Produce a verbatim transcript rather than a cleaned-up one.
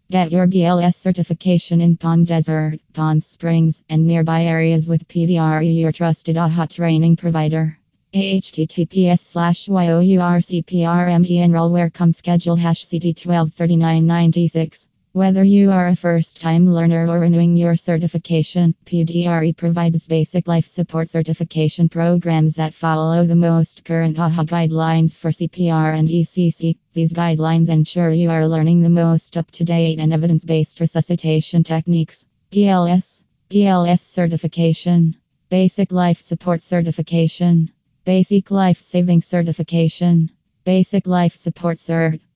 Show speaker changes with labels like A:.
A: Get your B L S certification in Palm Desert, Palm Springs, and nearby areas with P D R E, your trusted A H A training provider. https slash yourcprme enroll come schedule hash ct twelve thirty-nine ninety-six. Whether you are a first-time learner or renewing your certification, P D R E provides basic life support certification programs that follow the most current A H A guidelines for C P R and E C C. These guidelines ensure you are learning the most up-to-date and evidence-based resuscitation techniques. B L S, B L S certification, Basic Life Support Certification, Basic Life Saving Certification, Basic Life Support Cert.